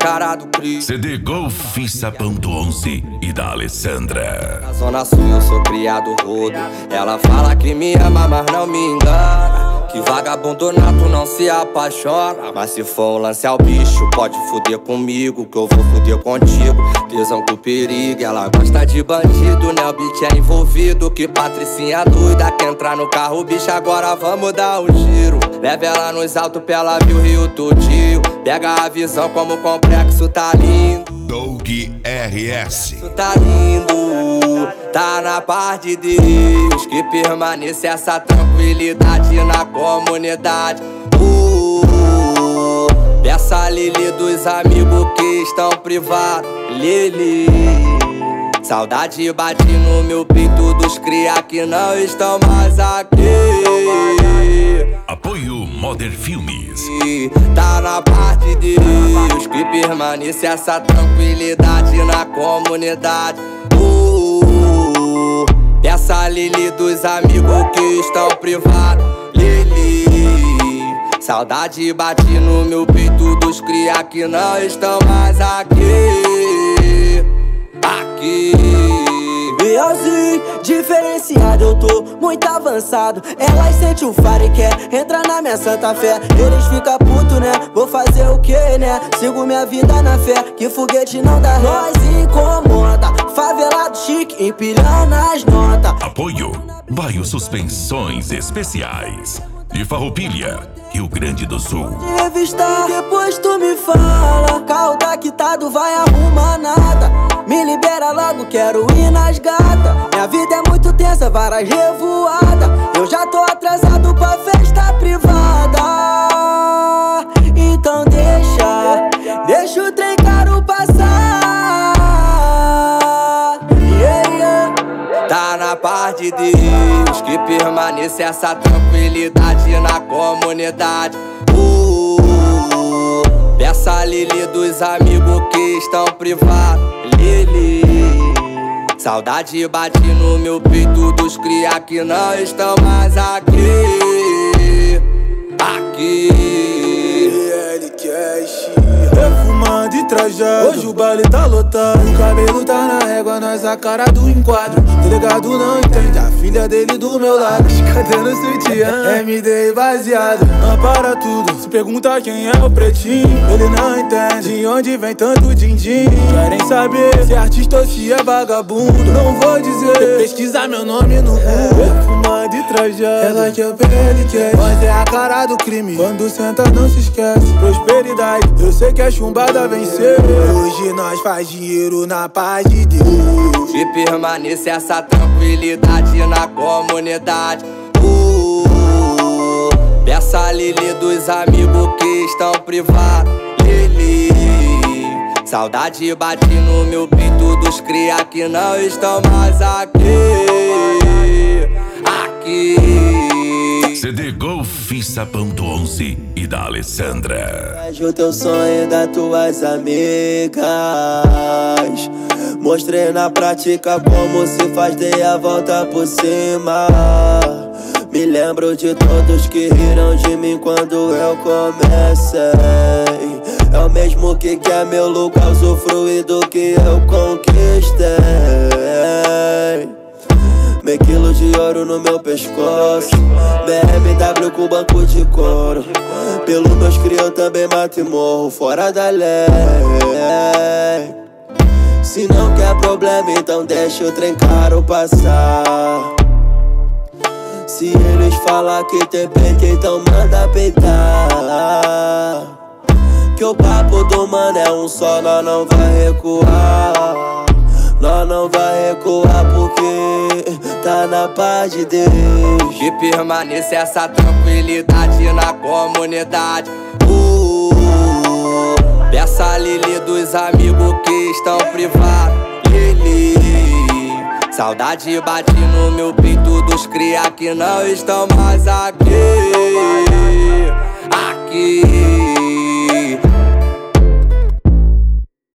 cara do crime. CD Golfissa.11 e da Alessandra. Na zona sul eu sou criado rodo. Ela fala que me ama, mas não me engana. Que vagabundo nato não se apaixona. Mas se for um lance ao bicho, pode fuder comigo, que eu vou fuder contigo. Tesão com perigo, ela gosta de bandido, né? O beat é envolvido. Que patricinha doida, quer entrar no carro, bicho, agora vamos dar um giro. Leva ela nos altos pra ela ver o Rio tudinho. Pega a visão como o complexo tá lindo. Doug RS. Isso tá lindo, tá na paz de Deus. Que permaneça essa tranquilidade na comunidade. Peça a Lili dos amigos que estão privados. Lili, saudade bate no meu peito dos cria que não estão mais aqui. Apoio Modern Filmes. Tá na paz de Deus. Que permaneça essa tranquilidade na comunidade. Peça a Lili dos amigos que estão privados. Lili, saudade bate no meu peito dos cria que não estão mais aqui. Aqui. Realzinho, diferenciado, eu tô muito avançado. Elas sentem o faro e quer entrar na minha santa fé. Eles ficam putos, né? Vou fazer o que, né? Sigo minha vida na fé, que foguete não dá ré. Nós incomoda, favelado chique, empilhando as notas. Apoio Baio Suspensões Especiais de Farroupilha, Rio Grande do Sul. De revistar, depois tu me fala. Carro tá quitado, vai arrumar nada. Me libera logo, quero ir nas gatas. Minha vida é muito tensa, várias revoadas. Eu já tô atrasado pra festa privada. Então deixa o trem caro passar. Yeah. Tá na paz de Deus. Que permaneça essa tranquilidade na comunidade. Peça a Lili dos amigos que estão privados. Lili, saudade bate no meu peito dos cria que não estão mais aqui. Aqui. Perfumado e trajado, hoje o baile tá lotado. O cabelo tá na régua, nós a cara do enquadro. Delegado não entende, a filha dele do meu lado. Cadê no sutiã? MD baseado, não para tudo. Se pergunta quem é o pretinho, ele não entende de onde vem tanto din-din. Querem saber se é artista ou se é vagabundo. Não vou dizer, pesquisar meu nome no Google. Perfumado e trajado, ela que é o PLQ, mas é a cara do crime. Quando senta não se esquece, prosperidade, eu sei que a chumbada venceu. Hoje nós faz dinheiro na paz de Deus. Que permaneça essa tranquilidade na comunidade. Peça a Lili dos amigos que estão privados. Lili, saudade bate no meu peito dos cria que não estão mais aqui. Aqui. CD Golfissa.11 e da Alessandra. Faz o teu sonho das tuas amigas. Mostrei na prática como se faz, dei a volta por cima. Me lembro de todos que riram de mim quando eu comecei. É o mesmo que quer meu lugar, usufruir do que eu conquistei. Meio quilo de ouro no meu pescoço, BMW com banco de couro. Pelo meus cria eu também mato e morro fora da lei. Se não quer problema, então deixa o trem caro passar. Se eles falar que tem peito, então manda peitar. Que o papo do mano é um só, nós não vai recuar. Nós não vai recuar porque tá na paz de Deus. Que permaneça essa tranquilidade na comunidade. Peça a Lili dos amigos que estão privados. Lili, saudade bate no meu peito dos cria que não estão mais aqui. Aqui.